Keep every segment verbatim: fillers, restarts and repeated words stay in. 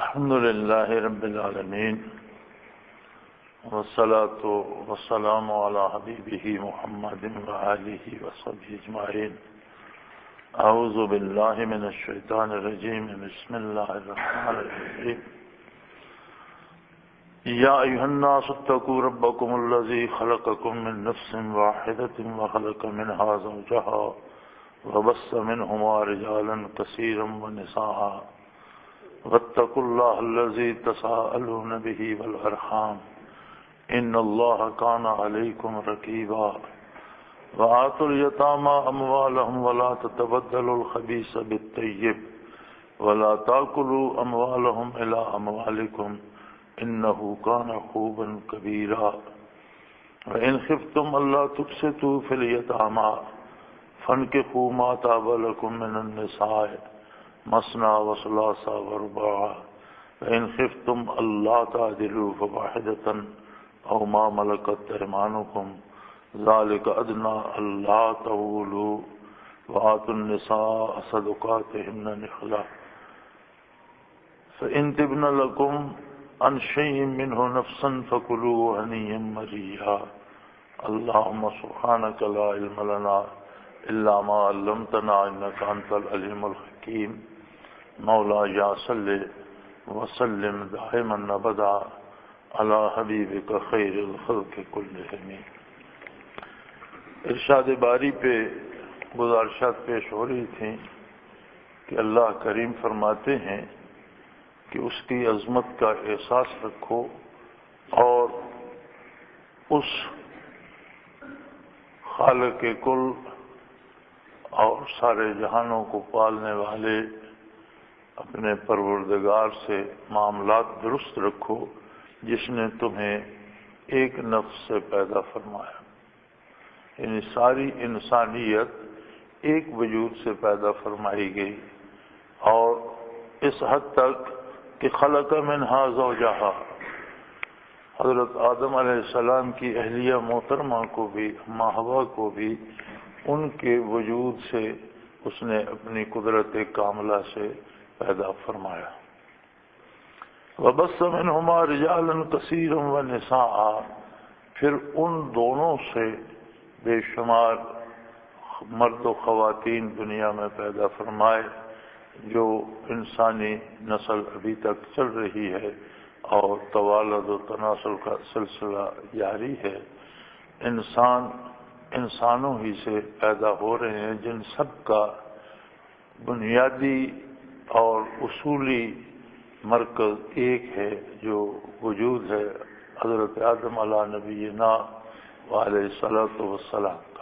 الحمد لله رب العالمين والصلاة والسلام على حبيبه محمد وآله وصحبه أجمعين. أعوذ بالله من الشيطان الرجيم. بسم الله الرحمن الرحيم. يا أيها الناس اتقوا ربكم الذي خلقكم من نفس واحدة وخلق منها زوجها وبث منهما رجالا كثيرا ونساء واتقوا الله الذي تساءلون به والأرحام إن الله كان عليكم رقيبا. وآتوا اليتامى أموالهم ولا تتبدلوا الخبيث بالطيب ولا تأكلوا أموالهم إلى أموالكم إنه كان حوبا كبيرا. وإن خفتم ألا تقسطوا في اليتامى فانكحوا ما طاب لكم من النساء مثنى وثلاث ورباع فإن خفتم ألا تعدلوا فواحدة أو ما ملكت أيمانكم ذلك أدنى ألا تعولوا. وآتوا النساء صدقاتهن نحلة فإن تبن لكم عن شيء منه نفسا فكلوا هنيئا مريئا. اللهم سبحانك لا علم لنا إلا ما علمتنا إنك أنت العليم الحكيم. مولاي صل وسلم دائما أبدا على حبیبک خیر الخلق کلہم. ارشاد باری پہ گزارشات پیش ہو رہی تھیں کہ اللہ کریم فرماتے ہیں کہ اس کی عظمت کا احساس رکھو اور اس خالق کل اور سارے جہانوں کو پالنے والے اپنے پروردگار سے معاملات درست رکھو جس نے تمہیں ایک نفس سے پیدا فرمایا. یعنی ساری انسانیت ایک وجود سے پیدا فرمائی گئی اور اس حد تک کہ خلق منہا زوجہا، حضرت آدم علیہ السلام کی اہلیہ محترمہ کو بھی، ماں حوا کو بھی ان کے وجود سے اس نے اپنی قدرت کاملہ سے پیدا فرمایا. وَبَثَّ مِنْهُمَا رِجَالًا كَثِيرًا وَنِسَاءً، پھر ان دونوں سے بے شمار مرد و خواتین دنیا میں پیدا فرمائے. جو انسانی نسل ابھی تک چل رہی ہے اور توالد و تناسل کا سلسلہ جاری ہے. انسان انسانوں ہی سے پیدا ہو رہے ہیں جن سب کا بنیادی اور اصولی مرکز ایک ہے جو وجود ہے حضرت آدم علیہ نبینا وعلیہ الصلوۃ والسلام کا.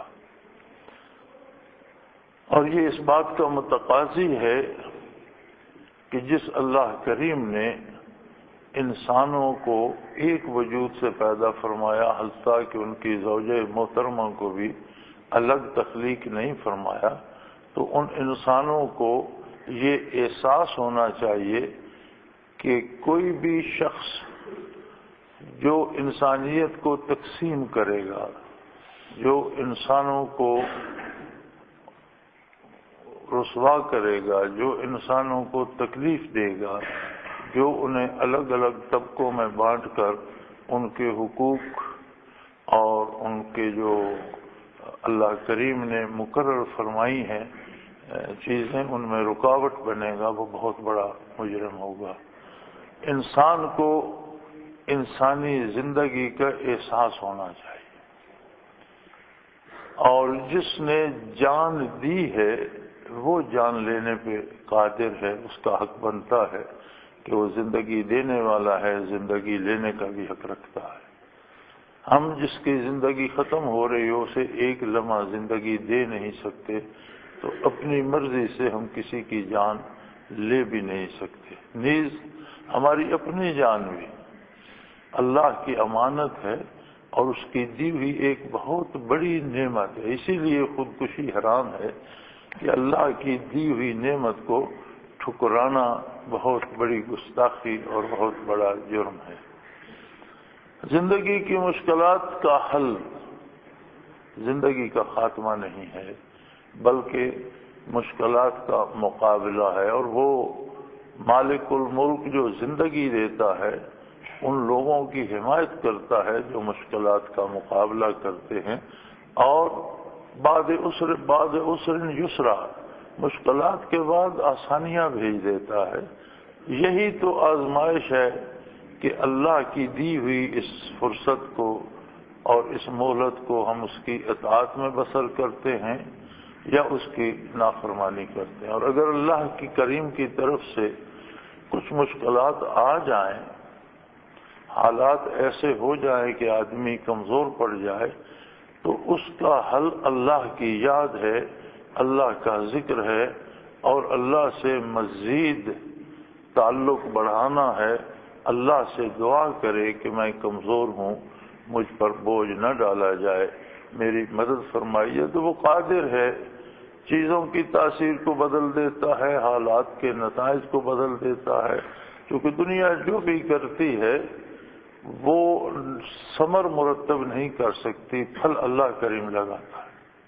اور یہ اس بات کا متقاضی ہے کہ جس اللہ کریم نے انسانوں کو ایک وجود سے پیدا فرمایا، حتیٰ کہ ان کی زوجہ محترمہ کو بھی الگ تخلیق نہیں فرمایا، تو ان انسانوں کو یہ احساس ہونا چاہیے کہ کوئی بھی شخص جو انسانیت کو تقسیم کرے گا، جو انسانوں کو رسوا کرے گا، جو انسانوں کو تکلیف دے گا، جو انہیں الگ الگ طبقوں میں بانٹ کر ان کے حقوق اور ان کے جو اللہ کریم نے مقرر فرمائی ہیں چیزیں ان میں رکاوٹ بنے گا، وہ بہت بڑا مجرم ہوگا. انسان کو انسانی زندگی کا احساس ہونا چاہیے، اور جس نے جان دی ہے وہ جان لینے پہ قادر ہے. اس کا حق بنتا ہے کہ وہ زندگی دینے والا ہے، زندگی لینے کا بھی حق رکھتا ہے. ہم جس کی زندگی ختم ہو رہی ہو اسے ایک لمحہ زندگی دے نہیں سکتے، تو اپنی مرضی سے ہم کسی کی جان لے بھی نہیں سکتے. نیز ہماری اپنی جان بھی اللہ کی امانت ہے اور اس کی دی ہوئی ایک بہت بڑی نعمت ہے. اسی لیے خودکشی حرام ہے کہ اللہ کی دی ہوئی نعمت کو ٹھکرانا بہت بڑی گستاخی اور بہت بڑا جرم ہے. زندگی کی مشکلات کا حل زندگی کا خاتمہ نہیں ہے، بلکہ مشکلات کا مقابلہ ہے، اور وہ مالک الملک جو زندگی دیتا ہے ان لوگوں کی حمایت کرتا ہے جو مشکلات کا مقابلہ کرتے ہیں، اور بعد عسر بعد عسر یسرا، مشکلات کے بعد آسانیاں بھیج دیتا ہے۔ یہی تو آزمائش ہے کہ اللہ کی دی ہوئی اس فرصت کو اور اس مہلت کو ہم اس کی اطاعت میں بسر کرتے ہیں یا اس کی نافرمانی کرتے ہیں۔ اور اگر اللہ کی کریم کی طرف سے کچھ مشکلات آ جائیں، حالات ایسے ہو جائیں کہ آدمی کمزور پڑ جائے، تو اس کا حل اللہ کی یاد ہے، اللہ کا ذکر ہے، اور اللہ سے مزید تعلق بڑھانا ہے۔ اللہ سے دعا کرے کہ میں کمزور ہوں، مجھ پر بوجھ نہ ڈالا جائے، میری مدد فرمائیے، تو وہ قادر ہے، چیزوں کی تاثیر کو بدل دیتا ہے، حالات کے نتائج کو بدل دیتا ہے، کیونکہ دنیا جو بھی کرتی ہے وہ ثمر مرتب نہیں کر سکتی، پھل اللہ کریم لگاتا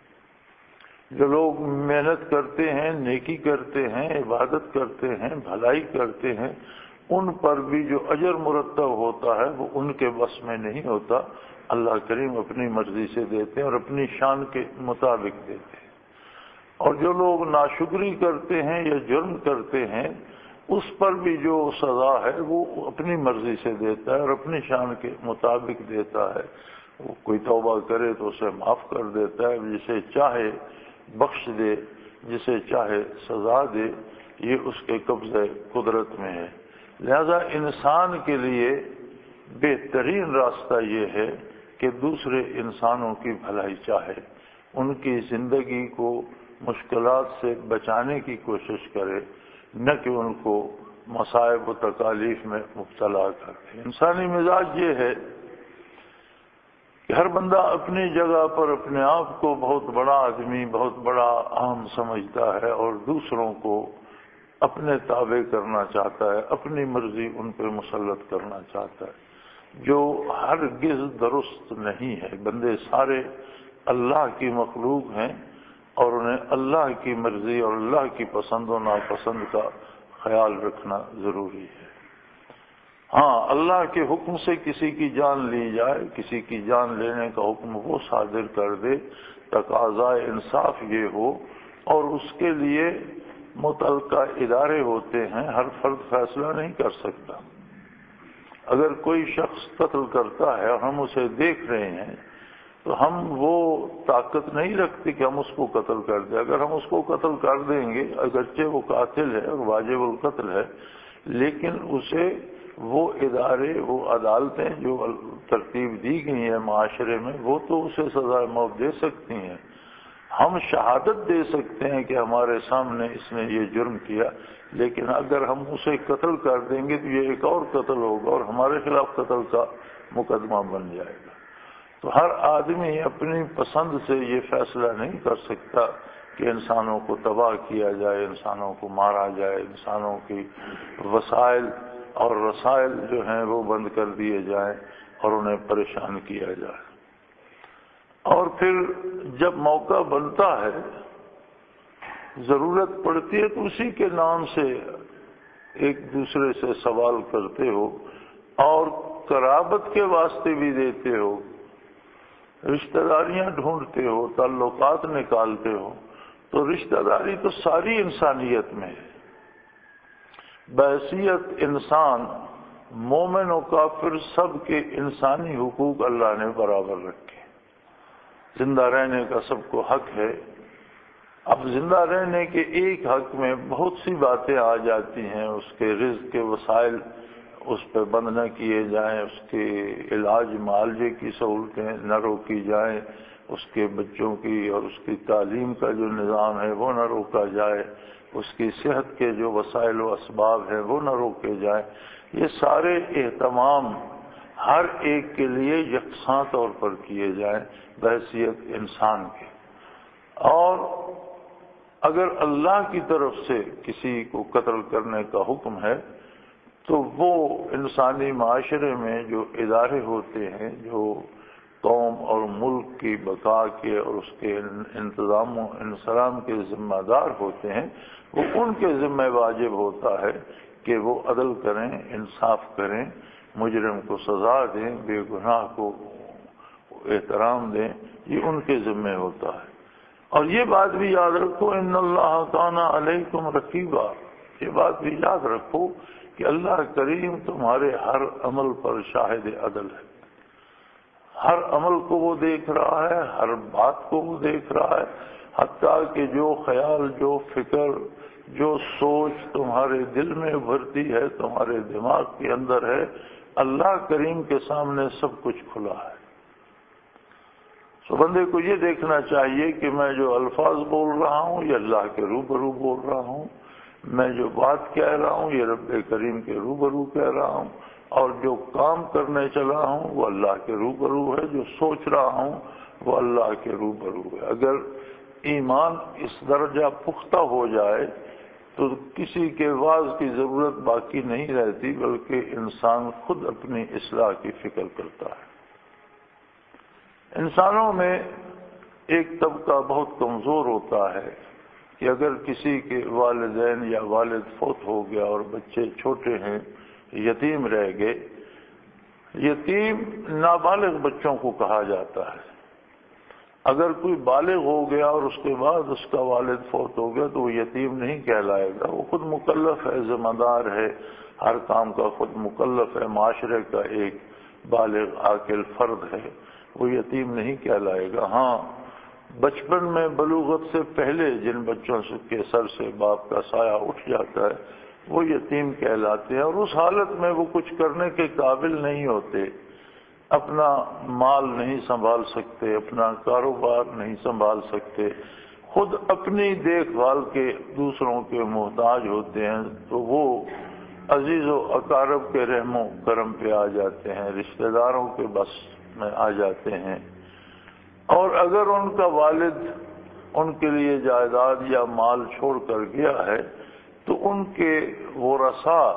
ہے۔ جو لوگ محنت کرتے ہیں، نیکی کرتے ہیں، عبادت کرتے ہیں، بھلائی کرتے ہیں، ان پر بھی جو اجر مرتب ہوتا ہے وہ ان کے بس میں نہیں ہوتا، اللہ کریم اپنی مرضی سے دیتے ہیں اور اپنی شان کے مطابق دیتے ہیں۔ اور جو لوگ ناشکری کرتے ہیں یا جرم کرتے ہیں، اس پر بھی جو سزا ہے وہ اپنی مرضی سے دیتا ہے اور اپنی شان کے مطابق دیتا ہے۔ وہ کوئی توبہ کرے تو اسے معاف کر دیتا ہے، جسے چاہے بخش دے، جسے چاہے سزا دے، یہ اس کے قبضہ قدرت میں ہے۔ لہذا انسان کے لیے بہترین راستہ یہ ہے کہ دوسرے انسانوں کی بھلائی چاہے، ان کی زندگی کو مشکلات سے بچانے کی کوشش کرے، نہ کہ ان کو مصائب و تکالیف میں مبتلا کرے۔ انسانی مزاج یہ ہے کہ ہر بندہ اپنی جگہ پر اپنے آپ کو بہت بڑا آدمی، بہت بڑا اہم سمجھتا ہے، اور دوسروں کو اپنے تابع کرنا چاہتا ہے، اپنی مرضی ان پہ مسلط کرنا چاہتا ہے، جو ہرگز درست نہیں ہے۔ بندے سارے اللہ کی مخلوق ہیں اور انہیں اللہ کی مرضی اور اللہ کی پسند و ناپسند کا خیال رکھنا ضروری ہے۔ ہاں، اللہ کے حکم سے کسی کی جان لی جائے، کسی کی جان لینے کا حکم وہ صادر کر دے، تقاضائے انصاف یہ ہو، اور اس کے لیے متعلقہ ادارے ہوتے ہیں، ہر فرد فیصلہ نہیں کر سکتا۔ اگر کوئی شخص قتل کرتا ہے اور ہم اسے دیکھ رہے ہیں تو ہم وہ طاقت نہیں رکھتے کہ ہم اس کو قتل کر دیں۔ اگر ہم اس کو قتل کر دیں گے، اگرچہ وہ قاتل ہے اور واجب القتل ہے، لیکن اسے وہ ادارے، وہ عدالتیں جو ترتیب دی گئی ہیں معاشرے میں، وہ تو اسے سزائے موت دے سکتی ہیں۔ ہم شہادت دے سکتے ہیں کہ ہمارے سامنے اس نے یہ جرم کیا، لیکن اگر ہم اسے قتل کر دیں گے تو یہ ایک اور قتل ہوگا اور ہمارے خلاف قتل کا مقدمہ بن جائے گا۔ تو ہر آدمی اپنی پسند سے یہ فیصلہ نہیں کر سکتا کہ انسانوں کو تباہ کیا جائے، انسانوں کو مارا جائے، انسانوں کی وسائل اور رسائل جو ہیں وہ بند کر دیے جائیں اور انہیں پریشان کیا جائے۔ اور پھر جب موقع بنتا ہے، ضرورت پڑتی ہے، تو اسی کے نام سے ایک دوسرے سے سوال کرتے ہو اور قرابت کے واسطے بھی دیتے ہو، رشتہ داریاں ڈھونڈتے ہو، تعلقات نکالتے ہو، تو رشتہ داری تو ساری انسانیت میں ہے۔ بحیثیت انسان، مومن و کافر سب کے انسانی حقوق اللہ نے برابر رکھے۔ زندہ رہنے کا سب کو حق ہے۔ اب زندہ رہنے کے ایک حق میں بہت سی باتیں آ جاتی ہیں، اس کے رزق کے وسائل اس پہ بند نہ کیے جائیں، اس کے علاج معالجے کی سہولتیں نہ روکی جائیں، اس کے بچوں کی اور اس کی تعلیم کا جو نظام ہے وہ نہ روکا جائے، اس کی صحت کے جو وسائل و اسباب ہیں وہ نہ روکے جائیں۔ یہ سارے اہتمام ہر ایک کے لیے یکساں طور پر کیے جائیں بحیثیت انسان کے۔ اور اگر اللہ کی طرف سے کسی کو قتل کرنے کا حکم ہے تو وہ انسانی معاشرے میں جو ادارے ہوتے ہیں، جو قوم اور ملک کی بقا کے اور اس کے انتظام و انسلام کے ذمہ دار ہوتے ہیں، وہ ان کے ذمہ واجب ہوتا ہے کہ وہ عدل کریں، انصاف کریں، مجرم کو سزا دیں، بے گناہ کو احترام دیں، یہ ان کے ذمہ ہوتا ہے۔ اور یہ بات بھی یاد رکھو، ان اللہ کان علیکم رقیبا، یہ بات بھی یاد رکھو کہ اللہ کریم تمہارے ہر عمل پر شاہد عدل ہے، ہر عمل کو وہ دیکھ رہا ہے، ہر بات کو وہ دیکھ رہا ہے، حتیٰ کہ جو خیال، جو فکر، جو سوچ تمہارے دل میں ابھرتی ہے، تمہارے دماغ کے اندر ہے، اللہ کریم کے سامنے سب کچھ کھلا ہے۔ تو بندے کو یہ دیکھنا چاہیے کہ میں جو الفاظ بول رہا ہوں یہ اللہ کے روبرو بول رہا ہوں، میں جو بات کہہ رہا ہوں یہ رب کریم کے روبرو کہہ رہا ہوں، اور جو کام کرنے چلا ہوں وہ اللہ کے روبرو ہے، جو سوچ رہا ہوں وہ اللہ کے روبرو ہے۔ اگر ایمان اس درجہ پختہ ہو جائے تو کسی کے واعظ کی ضرورت باقی نہیں رہتی، بلکہ انسان خود اپنی اصلاح کی فکر کرتا ہے۔ انسانوں میں ایک طبقہ بہت کمزور ہوتا ہے کہ اگر کسی کے والدین یا والد فوت ہو گیا اور بچے چھوٹے ہیں، یتیم رہ گئے، یتیم نابالغ بچوں کو کہا جاتا ہے۔ اگر کوئی بالغ ہو گیا اور اس کے بعد اس کا والد فوت ہو گیا تو وہ یتیم نہیں کہلائے گا، وہ خود مکلف ہے، ذمہ دار ہے، ہر کام کا خود مکلف ہے، معاشرے کا ایک بالغ عاقل فرد ہے، وہ یتیم نہیں کہلائے گا۔ ہاں، بچپن میں بلوغت سے پہلے جن بچوں کے سر سے باپ کا سایہ اٹھ جاتا ہے وہ یتیم کہلاتے ہیں، اور اس حالت میں وہ کچھ کرنے کے قابل نہیں ہوتے، اپنا مال نہیں سنبھال سکتے، اپنا کاروبار نہیں سنبھال سکتے، خود اپنی دیکھ بھال کے دوسروں کے محتاج ہوتے ہیں، تو وہ عزیز و اقارب کے رحم و کرم پہ آ جاتے ہیں، رشتہ داروں کے بس میں آ جاتے ہیں۔ اور اگر ان کا والد ان کے لیے جائیداد یا مال چھوڑ کر گیا ہے تو ان کے ورثاء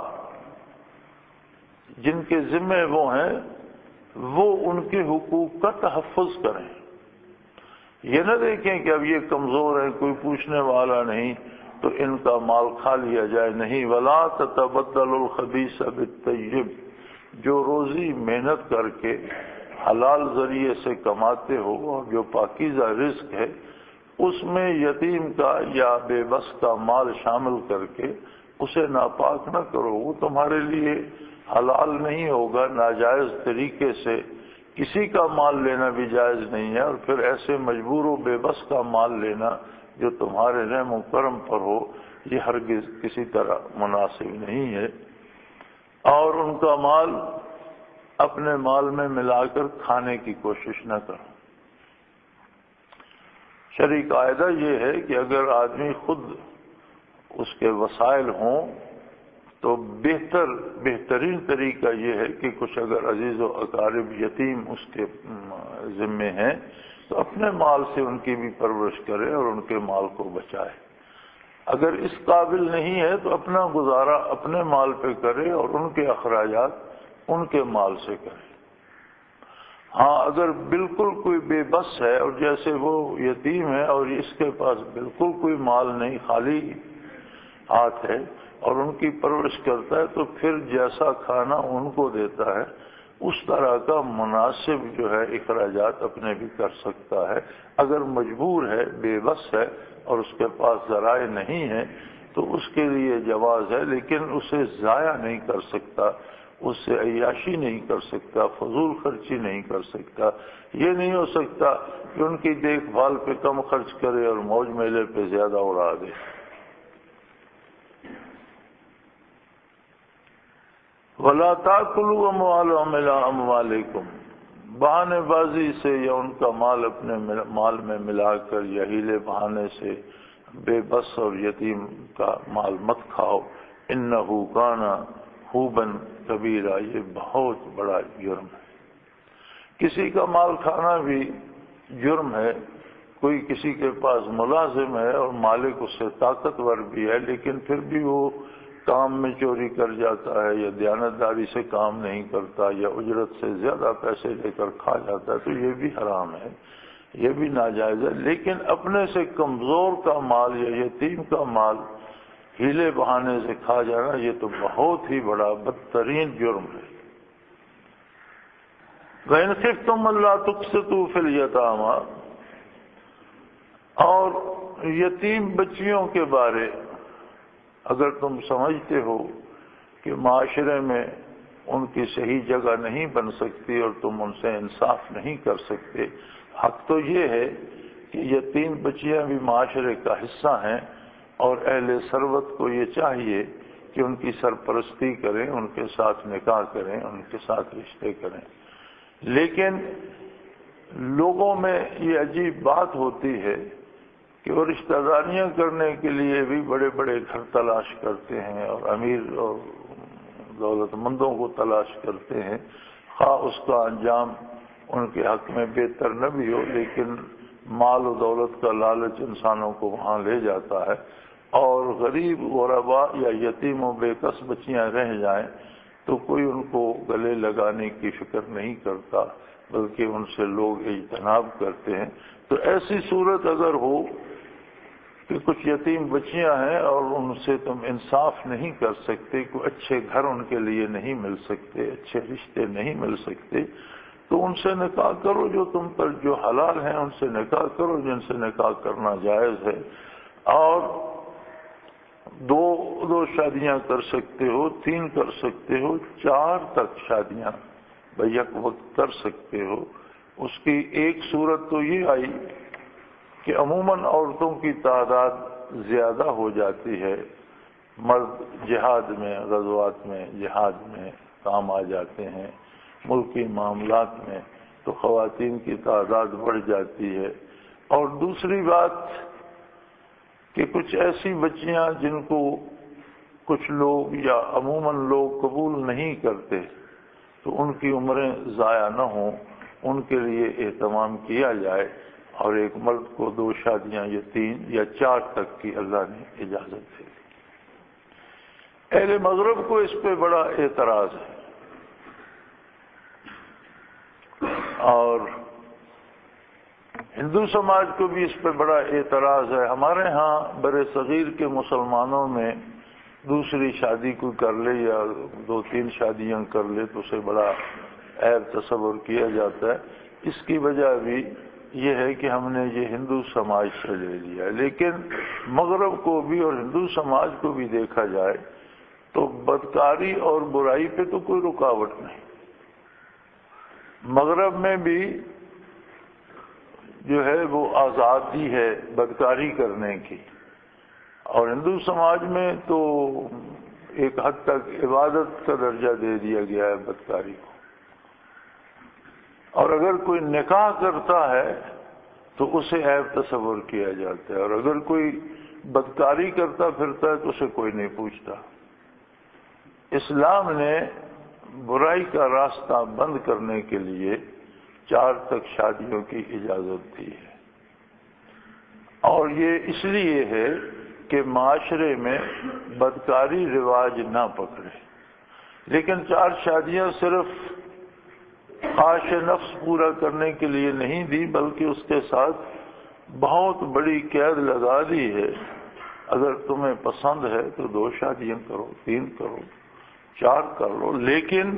جن کے ذمہ وہ ہیں وہ ان کے حقوق کا تحفظ کریں۔ یہ نہ دیکھیں کہ اب یہ کمزور ہیں، کوئی پوچھنے والا نہیں تو ان کا مال کھا لیا جائے، نہیں، ولا تتبدل الخبیث بالطیب، جو روزی محنت کر کے حلال ذریعے سے کماتے ہو اور جو پاکیزہ رزق ہے اس میں یتیم کا یا بے بس کا مال شامل کر کے اسے ناپاک نہ کرو، وہ تمہارے لیے حلال نہیں ہوگا۔ ناجائز طریقے سے کسی کا مال لینا بھی جائز نہیں ہے، اور پھر ایسے مجبور و بے بس کا مال لینا جو تمہارے رحم و کرم پر ہو یہ ہرگز کسی طرح مناسب نہیں ہے۔ اور ان کا مال اپنے مال میں ملا کر کھانے کی کوشش نہ کرو۔ شرعی قاعدہ یہ ہے کہ اگر آدمی خود اس کے وسائل ہوں تو بہتر بہترین طریقہ یہ ہے کہ کچھ اگر عزیز و اقارب یتیم اس کے ذمے ہیں تو اپنے مال سے ان کی بھی پرورش کرے اور ان کے مال کو بچائے۔ اگر اس قابل نہیں ہے تو اپنا گزارا اپنے مال پہ کرے اور ان کے اخراجات ان کے مال سے کرے۔ ہاں، اگر بالکل کوئی بے بس ہے اور جیسے وہ یتیم ہے اور اس کے پاس بالکل کوئی مال نہیں، خالی ہاتھ ہے اور ان کی پرورش کرتا ہے تو پھر جیسا کھانا ان کو دیتا ہے اس طرح کا مناسب جو ہے اخراجات اپنے بھی کر سکتا ہے۔ اگر مجبور ہے، بے بس ہے اور اس کے پاس ذرائع نہیں ہے تو اس کے لیے جواز ہے، لیکن اسے ضائع نہیں کر سکتا، اس سے عیاشی نہیں کر سکتا، فضول خرچی نہیں کر سکتا۔ یہ نہیں ہو سکتا کہ ان کی دیکھ بھال پہ کم خرچ کرے اور موج میلے پہ زیادہ اڑا دے۔ وَلَا تَأْكُلُوا أَمْوَالَهُمْ إِلَىٰ أَمْوَالِكُمْ، بہانے بازی سے یا ان کا مال اپنے مال میں ملا کر یا ہیلے بہانے سے بے بس اور یتیم کا مال مت کھاؤ، إِنَّهُ كَانَ حُوبًا کبیرہ، یہ بہت بڑا جرم ہے۔ کسی کا مال کھانا بھی جرم ہے۔ کوئی کسی کے پاس ملازم ہے اور مالک اس سے طاقتور بھی ہے لیکن پھر بھی وہ کام میں چوری کر جاتا ہے یا دیانتداری سے کام نہیں کرتا یا اجرت سے زیادہ پیسے لے کر کھا جاتا ہے تو یہ بھی حرام ہے، یہ بھی ناجائز ہے۔ لیکن اپنے سے کمزور کا مال یا یتیم کا مال ہیلے بہانے سے کھا جانا یہ تو بہت ہی بڑا بدترین جرم ہے۔ وَإِنْ خِفْتُمْ أَلَّا تُقْسِطُوا فِي الْيَتَامَىٰ، اور یتیم بچیوں کے بارے اگر تم سمجھتے ہو کہ معاشرے میں ان کی صحیح جگہ نہیں بن سکتی اور تم ان سے انصاف نہیں کر سکتے، حق تو یہ ہے کہ یتیم بچیاں بھی معاشرے کا حصہ ہیں، اور اہل ثروت کو یہ چاہیے کہ ان کی سرپرستی کریں، ان کے ساتھ نکاح کریں، ان کے ساتھ رشتے کریں۔ لیکن لوگوں میں یہ عجیب بات ہوتی ہے کہ وہ رشتہ داریاں کرنے کے لیے بھی بڑے بڑے گھر تلاش کرتے ہیں اور امیر اور دولت مندوں کو تلاش کرتے ہیں، خواہ اس کا انجام ان کے حق میں بہتر نہ بھی ہو، لیکن مال و دولت کا لالچ انسانوں کو وہاں لے جاتا ہے، اور غریب غربا یا یتیم و بے کس بچیاں رہ جائیں تو کوئی ان کو گلے لگانے کی فکر نہیں کرتا، بلکہ ان سے لوگ اجتناب کرتے ہیں۔ تو ایسی صورت اگر ہو کہ کچھ یتیم بچیاں ہیں اور ان سے تم انصاف نہیں کر سکتے، کوئی اچھے گھر ان کے لیے نہیں مل سکتے، اچھے رشتے نہیں مل سکتے، تو ان سے نکاح کرو، جو تم پر جو حلال ہیں ان سے نکاح کرو، جن سے نکاح کرنا جائز ہے، اور دو دو شادیاں کر سکتے ہو، تین کر سکتے ہو، چار تک شادیاں بیک وقت کر سکتے ہو۔ اس کی ایک صورت تو یہ آئی کہ عموماً عورتوں کی تعداد زیادہ ہو جاتی ہے، مرد جہاد میں، غزوات میں، جہاد میں کام آ جاتے ہیں، ملکی معاملات میں، تو خواتین کی تعداد بڑھ جاتی ہے۔ اور دوسری بات کہ کچھ ایسی بچیاں جن کو کچھ لوگ یا عموماً لوگ قبول نہیں کرتے، تو ان کی عمریں ضائع نہ ہوں، ان کے لیے اہتمام کیا جائے، اور ایک مرد کو دو شادیاں یا تین یا چار تک کی اللہ نے اجازت دی۔ اہل مغرب کو اس پہ بڑا اعتراض ہے، اور ہندو سماج کو بھی اس پہ بڑا اعتراض ہے۔ ہمارے ہاں بر صغیر کے مسلمانوں میں دوسری شادی کوئی کر لے یا دو تین شادیاں کر لے تو اسے بڑا عیب تصور کیا جاتا ہے۔ اس کی وجہ بھی یہ ہے کہ ہم نے یہ ہندو سماج سے لے لیا ہے، لیکن مغرب کو بھی اور ہندو سماج کو بھی دیکھا جائے تو بدکاری اور برائی پہ تو کوئی رکاوٹ نہیں۔ مغرب میں بھی جو ہے وہ آزادی ہے بدکاری کرنے کی، اور ہندو سماج میں تو ایک حد تک عبادت کا درجہ دے دیا گیا ہے بدکاری کو، اور اگر کوئی نکاح کرتا ہے تو اسے عیب تصور کیا جاتا ہے، اور اگر کوئی بدکاری کرتا پھرتا ہے تو اسے کوئی نہیں پوچھتا۔ اسلام نے برائی کا راستہ بند کرنے کے لیے چار تک شادیوں کی اجازت دی ہے، اور یہ اس لیے ہے کہ معاشرے میں بدکاری رواج نہ پکڑے۔ لیکن چار شادیاں صرف خواہش نفس پورا کرنے کے لیے نہیں دی، بلکہ اس کے ساتھ بہت بڑی قید لگا دی ہے، اگر تمہیں پسند ہے تو دو شادیاں کرو، تین کرو، چار کر لو، لیکن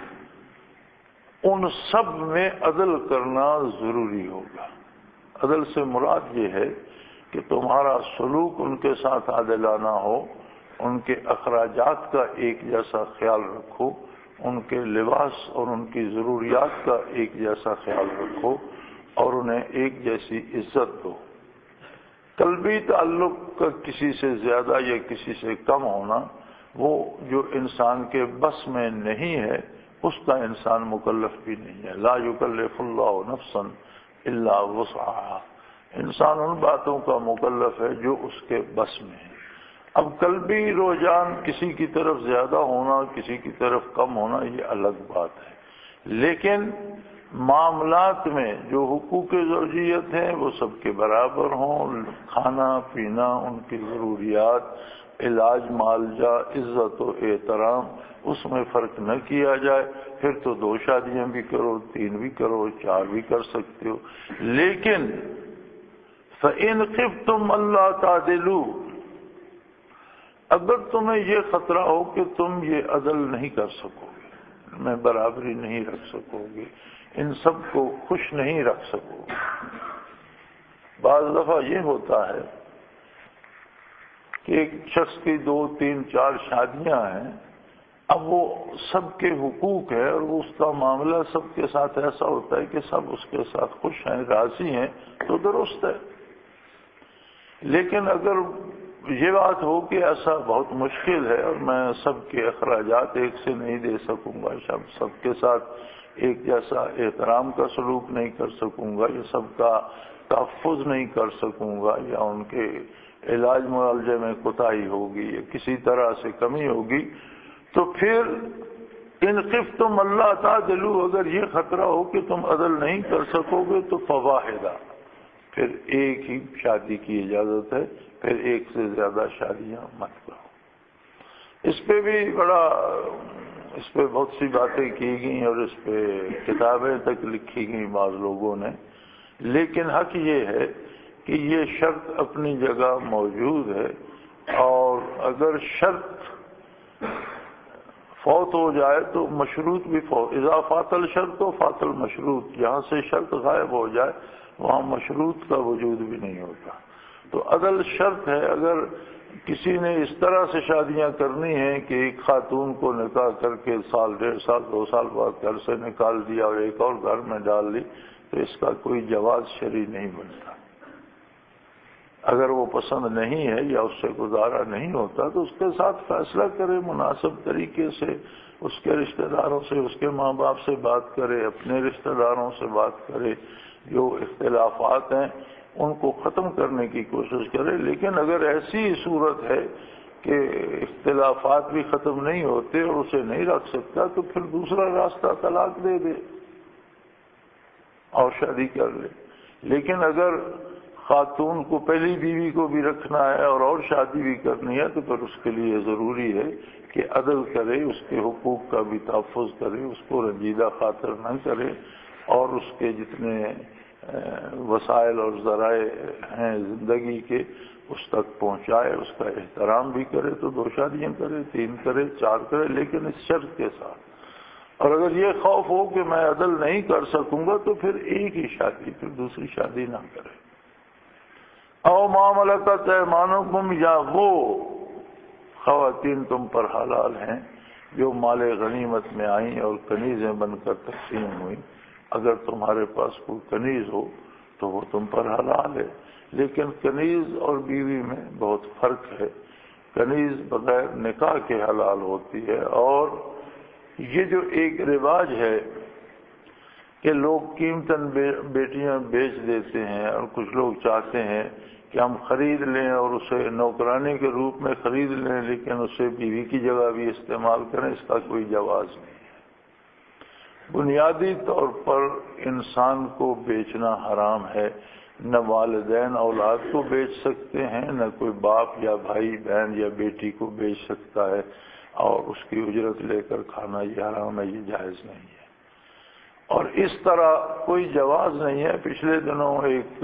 ان سب میں عدل کرنا ضروری ہوگا۔ عدل سے مراد یہ ہے کہ تمہارا سلوک ان کے ساتھ عادلانہ ہو، ان کے اخراجات کا ایک جیسا خیال رکھو، ان کے لباس اور ان کی ضروریات کا ایک جیسا خیال رکھو، اور انہیں ایک جیسی عزت دو۔ قلبی تعلق کا کسی سے زیادہ یا کسی سے کم ہونا وہ جو انسان کے بس میں نہیں ہے، اس کا انسان مکلف بھی نہیں ہے۔ لا یکلف اللہ نفسا الا وسعہا، انسان ان باتوں کا مکلف ہے جو اس کے بس میں ہے۔ اب قلبی رجحان کسی کی طرف زیادہ ہونا، کسی کی طرف کم ہونا، یہ الگ بات ہے، لیکن معاملات میں جو حقوق زوجیت ہیں وہ سب کے برابر ہوں، کھانا پینا، ان کی ضروریات، علاج معالجہ، عزت و احترام، اس میں فرق نہ کیا جائے، پھر تو دو شادیاں بھی کرو، تین بھی کرو، چار بھی کر سکتے ہو۔ لیکن فَإِنْ خِفْتُمْ أَلَّا تَعْدِلُوا، اگر تمہیں یہ خطرہ ہو کہ تم یہ عدل نہیں کر سکو گے، میں برابری نہیں رکھ سکو گے، ان سب کو خوش نہیں رکھ سکو گے۔ بعض دفعہ یہ ہوتا ہے کہ ایک شخص کی دو تین چار شادیاں ہیں، اب وہ سب کے حقوق ہے اور اس کا معاملہ سب کے ساتھ ایسا ہوتا ہے کہ سب اس کے ساتھ خوش ہیں، راضی ہیں، تو درست ہے۔ لیکن اگر یہ بات ہو کہ ایسا بہت مشکل ہے اور میں سب کے اخراجات ایک سے نہیں دے سکوں گا، سب سب کے ساتھ ایک جیسا احترام کا سلوک نہیں کر سکوں گا، یا سب کا تحفظ نہیں کر سکوں گا، یا ان کے علاج معالجے میں کوتاہی ہوگی یا کسی طرح سے کمی ہوگی، تو پھر ان خفتم اللہ تعدلوا، اگر یہ خطرہ ہو کہ تم عدل نہیں کر سکو گے تو فواحدہ، پھر ایک ہی شادی کی اجازت ہے، پھر ایک سے زیادہ شادیاں مت کرو۔ اس پہ بھی بڑا اس پہ بہت سی باتیں کی گئیں اور اس پہ کتابیں تک لکھی گئیں بعض لوگوں نے، لیکن حق یہ ہے کہ یہ شرط اپنی جگہ موجود ہے، اور اگر شرط فوت ہو جائے تو مشروط بھی فوت، اذا فات الشرط و فات المشروط، جہاں سے شرط غائب ہو جائے وہاں مشروط کا وجود بھی نہیں ہوتا۔ تو عدل شرط ہے۔ اگر کسی نے اس طرح سے شادیاں کرنی ہیں کہ ایک خاتون کو نکاح کر کے سال ڈیڑھ سال دو سال بعد گھر سے نکال دیا اور ایک اور گھر میں ڈال لی، تو اس کا کوئی جواز شرعی نہیں بنتا۔ اگر وہ پسند نہیں ہے یا اس سے گزارا نہیں ہوتا تو اس کے ساتھ فیصلہ کرے، مناسب طریقے سے اس کے رشتہ داروں سے، اس کے ماں باپ سے بات کرے، اپنے رشتہ داروں سے بات کرے، جو اختلافات ہیں ان کو ختم کرنے کی کوشش کرے۔ لیکن اگر ایسی صورت ہے کہ اختلافات بھی ختم نہیں ہوتے اور اسے نہیں رکھ سکتا، تو پھر دوسرا راستہ طلاق دے دے اور شادی کر لے۔ لیکن اگر خاتون کو پہلی بیوی کو بھی رکھنا ہے اور اور شادی بھی کرنی ہے تو پھر اس کے لیے ضروری ہے کہ عدل کرے، اس کے حقوق کا بھی تحفظ کرے، اس کو رنجیدہ خاطر نہ کرے، اور اس کے جتنے وسائل اور ذرائع ہیں زندگی کے اس تک پہنچائے، اس کا احترام بھی کرے۔ تو دو شادیاں کرے، تین کرے، چار کرے، لیکن اس شرط کے ساتھ۔ اور اگر یہ خوف ہو کہ میں عدل نہیں کر سکوں گا تو پھر ایک ہی شادی، پھر دوسری شادی نہ کرے۔ او ما ملکت ایمانکم، یا وہ خواتین تم پر حلال ہیں جو مال غنیمت میں آئیں اور کنیزیں بن کر تقسیم ہوئیں۔ اگر تمہارے پاس کوئی کنیز ہو تو وہ تم پر حلال ہے، لیکن کنیز اور بیوی میں بہت فرق ہے۔ کنیز بغیر نکاح کے حلال ہوتی ہے، اور یہ جو ایک رواج ہے کہ لوگ قیمتاً بیٹیاں بیچ دیتے ہیں، اور کچھ لوگ چاہتے ہیں کہ ہم خرید لیں اور اسے نوکرانی کے روپ میں خرید لیں، لیکن اسے بیوی کی جگہ بھی استعمال کریں، اس کا کوئی جواز نہیں ہے۔ بنیادی طور پر انسان کو بیچنا حرام ہے۔ نہ والدین اولاد کو بیچ سکتے ہیں، نہ کوئی باپ یا بھائی بہن یا بیٹی کو بیچ سکتا ہے، اور اس کی اجرت لے کر کھانا یہ حرام ہے، یہ جائز نہیں ہے۔ اور اس طرح کوئی جواز نہیں ہے۔ پچھلے دنوں ایک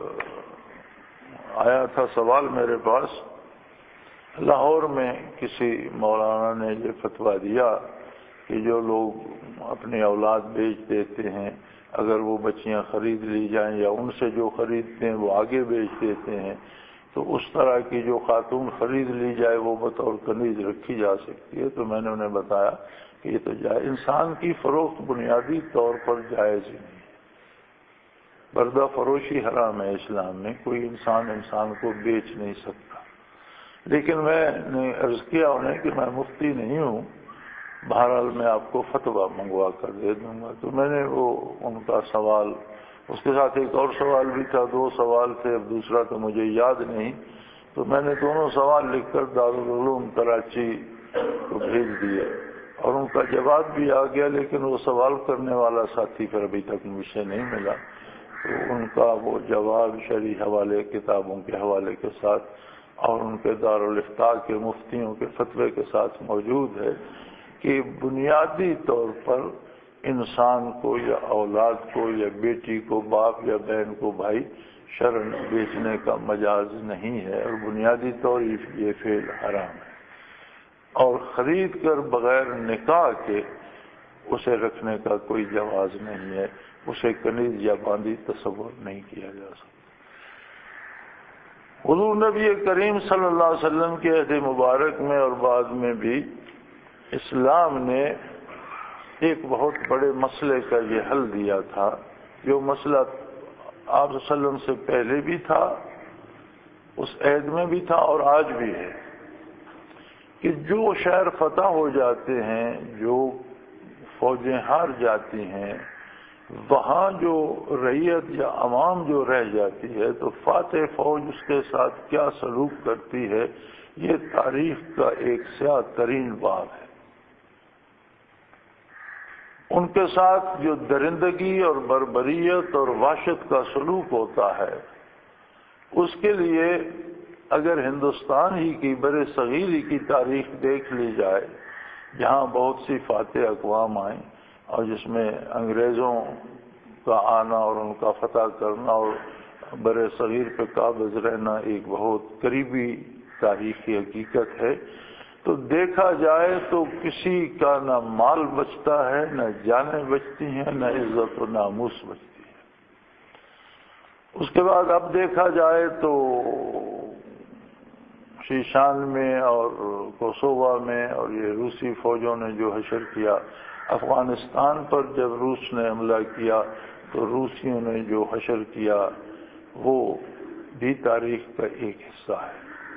آیا تھا سوال میرے پاس، لاہور میں کسی مولانا نے یہ فتویٰ دیا کہ جو لوگ اپنی اولاد بیچ دیتے ہیں، اگر وہ بچیاں خرید لی جائیں یا ان سے جو خریدتے ہیں وہ آگے بیچ دیتے ہیں، تو اس طرح کی جو خاتون خرید لی جائے وہ بطور کنیز رکھی جا سکتی ہے۔ تو میں نے انہیں بتایا کہ یہ تو جائز، انسان کی فروخت بنیادی طور پر جائز ہی نہیں ہے۔ بردہ فروشی حرام ہے اسلام میں، کوئی انسان انسان کو بیچ نہیں سکتا۔ لیکن میں نے عرض کیا انہیں کہ میں مفتی نہیں ہوں، بہرحال میں آپ کو فتویٰ منگوا کر دے دوں گا۔ تو میں نے وہ ان کا سوال، اس کے ساتھ ایک اور سوال بھی تھا، دو سوال تھے، اب دوسرا تو مجھے یاد نہیں، تو میں نے دونوں سوال لکھ کر دارالعلوم کراچی کو بھیج دیے، اور ان کا جواب بھی آ گیا، لیکن وہ سوال کرنے والا ساتھی پھر ابھی تک مجھ سے نہیں ملا۔ تو ان کا وہ جواب شرعی حوالے، کتابوں کے حوالے کے ساتھ اور ان کے دارالافتاء کے مفتیوں کے فتوے کے ساتھ موجود ہے کہ بنیادی طور پر انسان کو یا اولاد کو یا بیٹی کو باپ یا بہن کو بھائی شرعاً بیچنے کا مجاز نہیں ہے، اور بنیادی طور یہ فعل حرام ہے۔ اور خرید کر بغیر نکاح کے اسے رکھنے کا کوئی جواز نہیں ہے، اسے کنیز یا باندی تصور نہیں کیا جا سکتا۔ حضور نبی کریم صلی اللہ علیہ وسلم کے عہد مبارک میں اور بعد میں بھی اسلام نے ایک بہت بڑے مسئلے کا یہ حل دیا تھا، جو مسئلہ آپ صلی اللہ علیہ وسلم سے پہلے بھی تھا، اس عہد میں بھی تھا اور آج بھی ہے، کہ جو شہر فتح ہو جاتے ہیں، جو فوجیں ہار جاتی ہیں، وہاں جو رعیت یا عوام جو رہ جاتی ہے تو فاتح فوج اس کے ساتھ کیا سلوک کرتی ہے، یہ تاریخ کا ایک سیاہ ترین باب ہے۔ ان کے ساتھ جو درندگی اور بربریت اور وحشت کا سلوک ہوتا ہے، اس کے لیے اگر ہندوستان ہی کی بر صغیر ہی کی تاریخ دیکھ لی جائے، جہاں بہت سی فاتح اقوام آئیں اور جس میں انگریزوں کا آنا اور ان کا فتح کرنا اور بر صغیر پہ قابض رہنا ایک بہت قریبی تاریخی حقیقت ہے، تو دیکھا جائے تو کسی کا نہ مال بچتا ہے، نہ جانیں بچتی ہیں، نہ عزت و ناموس بچتی ہے۔ اس کے بعد اب دیکھا جائے تو شیشان میں اور کوسووا میں اور یہ روسی فوجوں نے جو حشر کیا، افغانستان پر جب روس نے حملہ کیا تو روسیوں نے جو حشر کیا وہ بھی تاریخ کا ایک حصہ ہے۔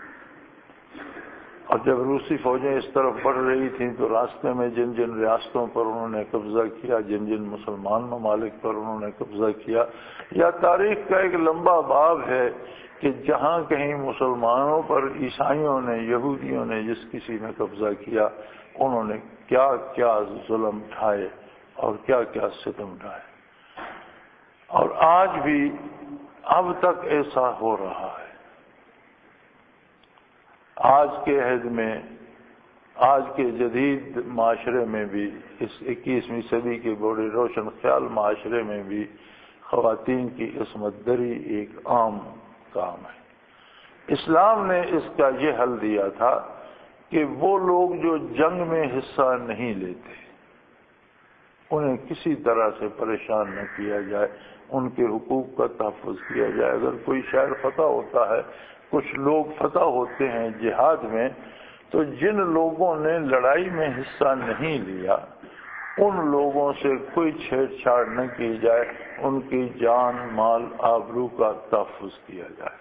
اور جب روسی فوجیں اس طرف بڑھ رہی تھیں تو راستے میں جن جن ریاستوں پر انہوں نے قبضہ کیا، جن جن مسلمان ممالک پر انہوں نے قبضہ کیا، یا تاریخ کا ایک لمبا باب ہے کہ جہاں کہیں مسلمانوں پر عیسائیوں نے، یہودیوں نے، جس کسی نے قبضہ کیا، انہوں نے کیا کیا ظلم ڈھائے اور کیا کیا ستم ڈھائے۔ اور آج بھی اب تک ایسا ہو رہا ہے۔ آج کے عہد میں، آج کے جدید معاشرے میں بھی، اس اکیسویں صدی کے بڑے روشن خیال معاشرے میں بھی خواتین کی عصمت دری ایک عام کام ہے۔ اسلام نے اس کا یہ حل دیا تھا کہ وہ لوگ جو جنگ میں حصہ نہیں لیتے، انہیں کسی طرح سے پریشان نہ کیا جائے، ان کے حقوق کا تحفظ کیا جائے۔ اگر کوئی شہر فتح ہوتا ہے، کچھ لوگ فتح ہوتے ہیں جہاد میں، تو جن لوگوں نے لڑائی میں حصہ نہیں لیا ان لوگوں سے کوئی چھیڑ چھاڑ نہ کی جائے، ان کی جان، مال، آبرو کا تحفظ کیا جائے۔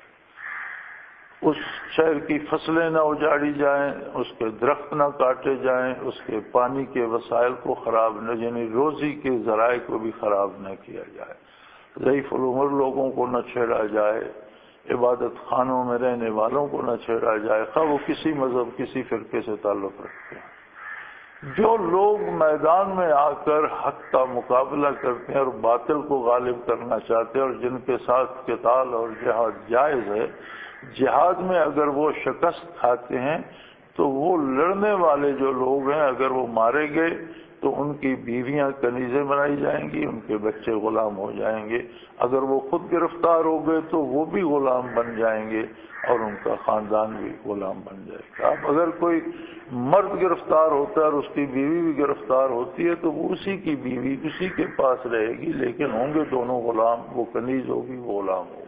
اس شہر کی فصلیں نہ اجاڑی جائیں، اس کے درخت نہ کاٹے جائیں، اس کے پانی کے وسائل کو خراب نہ، یعنی روزی کے ذرائع کو بھی خراب نہ کیا جائے، ضعیف العمر لوگوں کو نہ چھیڑا جائے، عبادت خانوں میں رہنے والوں کو نہ چھیڑا جائے، خواہ وہ کسی مذہب، کسی فرقے سے تعلق رکھتے ہیں۔ جو لوگ میدان میں آ کر حق کا مقابلہ کرتے ہیں اور باطل کو غالب کرنا چاہتے ہیں اور جن کے ساتھ قتال اور جہاد جائز ہے، جہاد میں اگر وہ شکست کھاتے ہیں تو وہ لڑنے والے جو لوگ ہیں اگر وہ مارے گئے تو ان کی بیویاں کنیزیں بنائی جائیں گی، ان کے بچے غلام ہو جائیں گے، اگر وہ خود گرفتار ہو گئے تو وہ بھی غلام بن جائیں گے اور ان کا خاندان بھی غلام بن جائے گا۔ اب اگر کوئی مرد گرفتار ہوتا ہے اور اس کی بیوی بھی گرفتار ہوتی ہے تو وہ اسی کی بیوی اسی کے پاس رہے گی، لیکن ہوں گے دونوں غلام، وہ کنیز ہوگی، وہ غلام ہوگا۔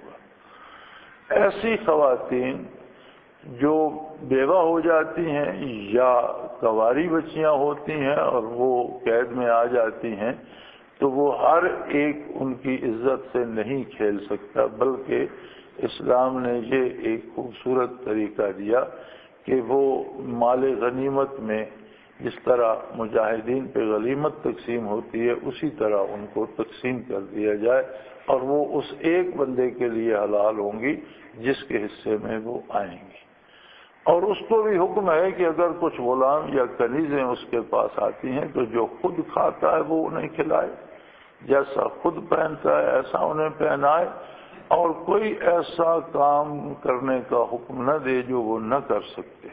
ایسی خواتین جو بیوہ ہو جاتی ہیں یا کنواری بچیاں ہوتی ہیں اور وہ قید میں آ جاتی ہیں تو وہ ہر ایک ان کی عزت سے نہیں کھیل سکتا، بلکہ اسلام نے یہ ایک خوبصورت طریقہ دیا کہ وہ مال غنیمت میں جس طرح مجاہدین پہ غنیمت تقسیم ہوتی ہے اسی طرح ان کو تقسیم کر دیا جائے، اور وہ اس ایک بندے کے لیے حلال ہوں گی جس کے حصے میں وہ آئیں گی۔ اور اس کو بھی حکم ہے کہ اگر کچھ غلام یا کنیزیں اس کے پاس آتی ہیں تو جو خود کھاتا ہے وہ انہیں کھلائے، جیسا خود پہنتا ہے ایسا انہیں پہنائے، اور کوئی ایسا کام کرنے کا حکم نہ دے جو وہ نہ کر سکتے۔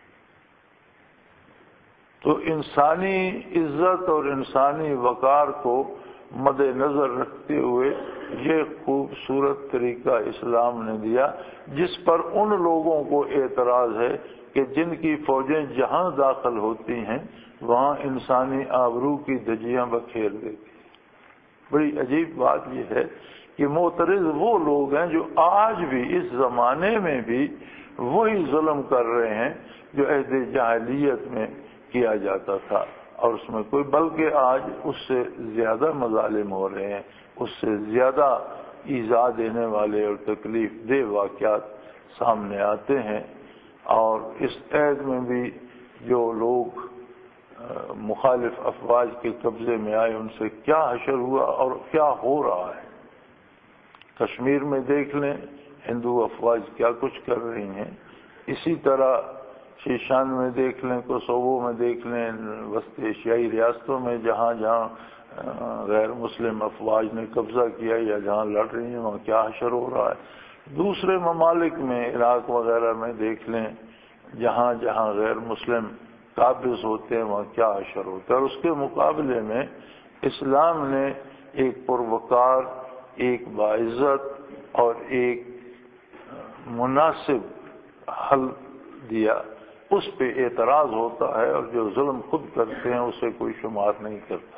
تو انسانی عزت اور انسانی وقار کو مد نظر رکھتے ہوئے یہ خوبصورت طریقہ اسلام نے دیا، جس پر ان لوگوں کو اعتراض ہے کہ جن کی فوجیں جہاں داخل ہوتی ہیں وہاں انسانی آبرو کی دھجیاں بکھیر دیتی. بڑی عجیب بات یہ ہے کہ معترض وہ لوگ ہیں جو آج بھی اس زمانے میں بھی وہی ظلم کر رہے ہیں جو عہد جاہلیت میں کیا جاتا تھا، اور اس میں کوئی بلکہ آج اس سے زیادہ مظالم ہو رہے ہیں، اس سے زیادہ ایذا دینے والے اور تکلیف دہ واقعات سامنے آتے ہیں. اور اس عہد میں بھی جو لوگ مخالف افواج کے قبضے میں آئے ان سے کیا حشر ہوا اور کیا ہو رہا ہے. کشمیر میں دیکھ لیں ہندو افواج کیا کچھ کر رہی ہیں، اسی طرح شیشان میں دیکھ لیں، کوسوو میں دیکھ لیں، وسط ایشیائی ریاستوں میں جہاں جہاں غیر مسلم افواج نے قبضہ کیا یا جہاں لڑ رہی ہیں وہاں کیا حشر ہو رہا ہے. دوسرے ممالک میں عراق وغیرہ میں دیکھ لیں جہاں جہاں غیر مسلم قابض ہوتے ہیں وہاں کیا حشر ہوتا ہے. اور اس کے مقابلے میں اسلام نے ایک پروقار، ایک باعزت اور ایک مناسب حل دیا. اس پہ اعتراض ہوتا ہے اور جو ظلم خود کرتے ہیں اسے کوئی شمار نہیں کرتا.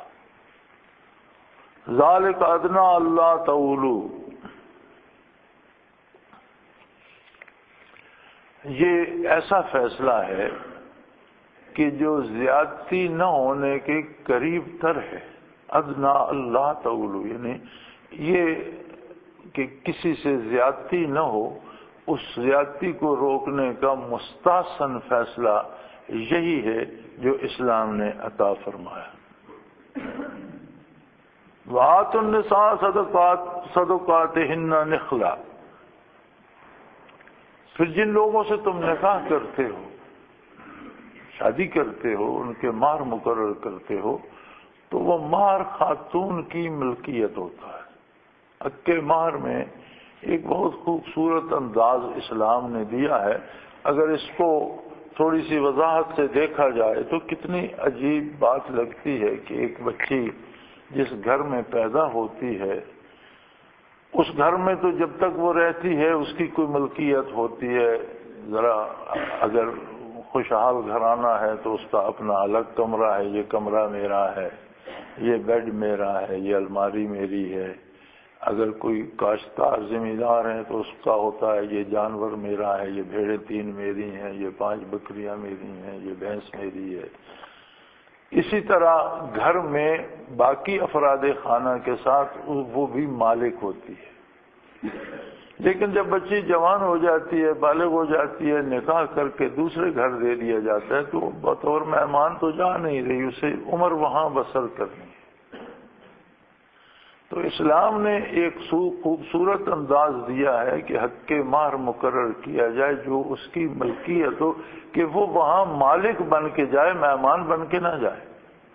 ذالک ادنیٰ اللہ تعولو، یہ ایسا فیصلہ ہے کہ جو زیادتی نہ ہونے کے قریب تر ہے. ادنیٰ اللہ تعولو یعنی یہ کہ کسی سے زیادتی نہ ہو، اس زیادتی کو روکنے کا مستحسن فیصلہ یہی ہے جو اسلام نے عطا فرمایا. وَآتُوا النِّسَاءَ صَدَقَاتِ صَدَقَاتِهِنَّ نِخْلًا، پھر جن لوگوں سے تم نکاح کرتے ہو، شادی کرتے ہو، ان کے مہر مقرر کرتے ہو، تو وہ مہر خاتون کی ملکیت ہوتا ہے. حق مہر میں ایک بہت خوبصورت انداز اسلام نے دیا ہے. اگر اس کو تھوڑی سی وضاحت سے دیکھا جائے تو کتنی عجیب بات لگتی ہے کہ ایک بچی جس گھر میں پیدا ہوتی ہے اس گھر میں تو جب تک وہ رہتی ہے اس کی کوئی ملکیت ہوتی ہے. ذرا اگر خوشحال گھرانہ ہے تو اس کا اپنا الگ کمرہ ہے، یہ کمرہ میرا ہے، یہ بیڈ میرا ہے، یہ الماری میری ہے. اگر کوئی کاشتکار زمیندار ہیں تو اس کا ہوتا ہے یہ جانور میرا ہے، یہ بھیڑیں تین میری ہیں، یہ پانچ بکریاں میری ہیں، یہ بھینس میری ہے. اسی طرح گھر میں باقی افراد خانہ کے ساتھ وہ بھی مالک ہوتی ہے. لیکن جب بچی جوان ہو جاتی ہے، بالغ ہو جاتی ہے، نکاح کر کے دوسرے گھر دے دیا جاتا ہے تو بطور مہمان تو جا نہیں رہی، اسے عمر وہاں بسر کرنی ہے. تو اسلام نے ایک خوبصورت انداز دیا ہے کہ حق مہر مقرر کیا جائے جو اس کی ملکیت ہو، کہ وہ وہاں مالک بن کے جائے، مہمان بن کے نہ جائے.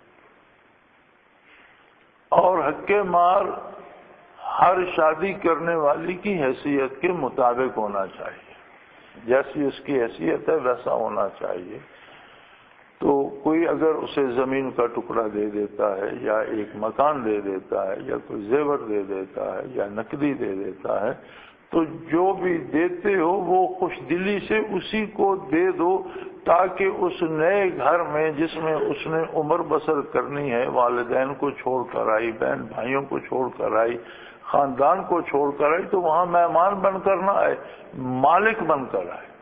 اور حق مہر ہر شادی کرنے والی کی حیثیت کے مطابق ہونا چاہیے، جیسی اس کی حیثیت ہے ویسا ہونا چاہیے. تو کوئی اگر اسے زمین کا ٹکڑا دے دیتا ہے یا ایک مکان دے دیتا ہے یا کوئی زیور دے دیتا ہے یا نقدی دے دیتا ہے تو جو بھی دیتے ہو وہ خوش دلی سے اسی کو دے دو، تاکہ اس نئے گھر میں جس میں اس نے عمر بسر کرنی ہے، والدین کو چھوڑ کر آئی، بہن بھائیوں کو چھوڑ کر آئی، خاندان کو چھوڑ کر آئی، تو وہاں مہمان بن کر نہ آئے، مالک بن کر آئے.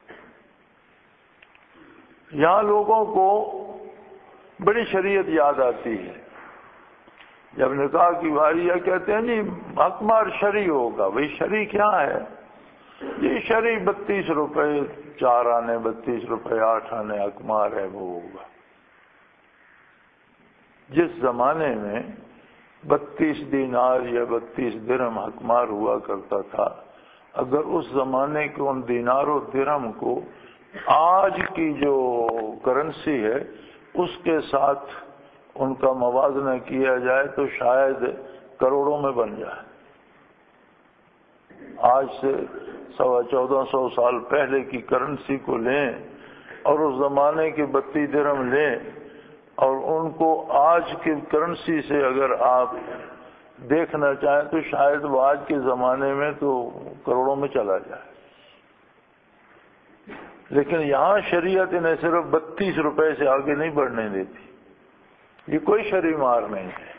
یہاں لوگوں کو بڑی شریعت یاد آتی ہے. جب نکاح کی باری ہے کہتے ہیں جی حق مہر شرعی ہوگا. بھئی شرعی کیا ہے؟ جی شرعی بتیس روپے چار آنے، بتیس روپے آٹھ آنے حق مہر ہے وہ ہوگا. جس زمانے میں بتیس دینار یا بتیس درہم حق مہر ہوا کرتا تھا، اگر اس زمانے کے ان دینار و درہم کو آج کی جو کرنسی ہے اس کے ساتھ ان کا موازنہ کیا جائے تو شاید کروڑوں میں بن جائے. آج سے سوا چودہ سو سال پہلے کی کرنسی کو لیں اور اس زمانے کے بتی درہم لیں اور ان کو آج کی کرنسی سے اگر آپ دیکھنا چاہیں تو شاید وہ آج کے زمانے میں تو کروڑوں میں چلا جائے. لیکن یہاں شریعت انہیں صرف بتیس روپے سے آگے نہیں بڑھنے دیتی، یہ کوئی شرعی مار نہیں ہے۔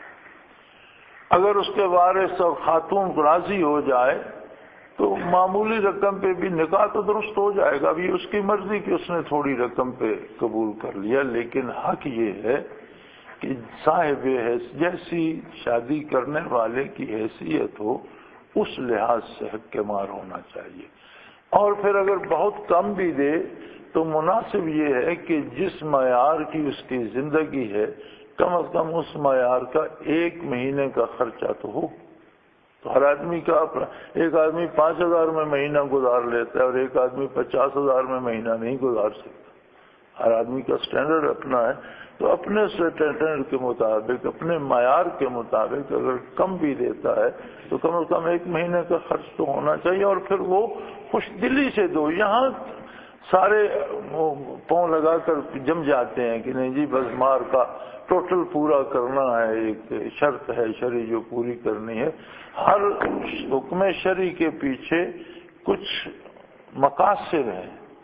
اگر اس کے وارث اور خاتون راضی ہو جائے تو معمولی رقم پہ بھی نکاح تو درست ہو جائے گا، ابھی اس کی مرضی کہ اس نے تھوڑی رقم پہ قبول کر لیا، لیکن حق یہ ہے کہ صاحب حیث جیسی شادی کرنے والے کی حیثیت ہو اس لحاظ سے حق کے مار ہونا چاہیے۔ اور پھر اگر بہت کم بھی دے تو مناسب یہ ہے کہ جس معیار کی اس کی زندگی ہے کم از کم اس معیار کا ایک مہینے کا خرچہ تو ہو۔ تو ہر آدمی کا اپنا، ایک آدمی پانچ ہزار میں مہینہ گزار لیتا ہے اور ایک آدمی پچاس ہزار میں مہینہ نہیں گزار سکتا، ہر آدمی کا سٹینڈرڈ اپنا ہے۔ تو اپنے سٹینڈرڈ کے مطابق، اپنے معیار کے مطابق اگر کم بھی دیتا ہے تو کم از کم ایک مہینے کا خرچ تو ہونا چاہیے، اور پھر وہ خوش دلی سے دو۔ یہاں سارے پاؤں لگا کر جم جاتے ہیں کہ نہیں جی بس مار کا ٹوٹل پورا کرنا ہے، ایک شرط ہے شرعی جو پوری کرنی ہے۔ ہر حکم شرعی کے پیچھے کچھ مقاصد ہیں،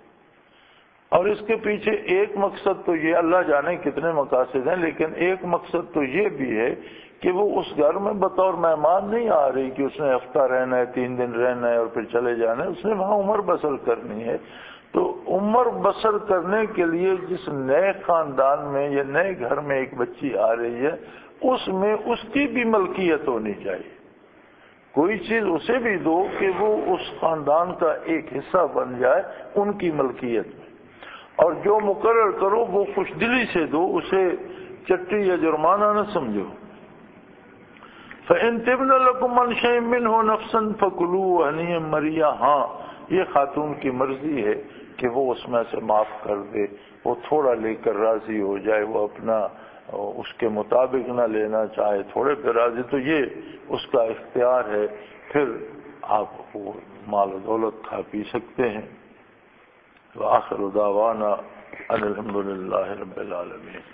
اور اس کے پیچھے ایک مقصد تو یہ، اللہ جانے کتنے مقاصد ہیں، لیکن ایک مقصد تو یہ بھی ہے کہ وہ اس گھر میں بطور مہمان نہیں آ رہی کہ اس نے ہفتہ رہنا ہے، تین دن رہنا ہے اور پھر چلے جانا ہے، اس نے وہاں عمر بسر کرنی ہے۔ تو عمر بسر کرنے کے لیے جس نئے خاندان میں یا نئے گھر میں ایک بچی آ رہی ہے اس میں اس کی بھی ملکیت ہونی چاہیے، کوئی چیز اسے بھی دو کہ وہ اس خاندان کا ایک حصہ بن جائے ان کی ملکیت میں، اور جو مقرر کرو وہ خوش دلی سے دو، اسے چٹی یا جرمانہ نہ سمجھو۔ فَإِن تِبْنَ لَكُمْ عَنْ شَيْءٍ مِّنْهُ نَفْسًا فَكُلُوهُ هَنِيئًا مَرِيئًا۔ ہاں یہ خاتون کی مرضی ہے کہ وہ اس میں سے معاف کر دے، وہ تھوڑا لے کر راضی ہو جائے، وہ اپنا اس کے مطابق نہ لینا چاہے، تھوڑے پہ راضی، تو یہ اس کا اختیار ہے، پھر آپ وہ مال و دولت کھا پی سکتے ہیں۔ وآخر دعوانا ان الحمد للہ رب العالمین۔